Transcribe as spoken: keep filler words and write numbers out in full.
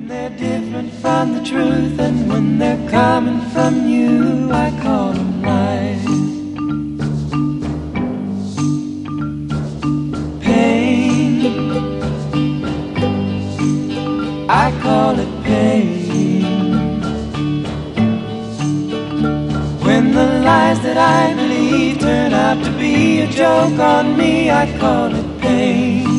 They're different from the truth, and when they're coming from you, I call them lies. Pain, I call it pain. When the lies that I believe turn out to be a joke on me, I call it pain.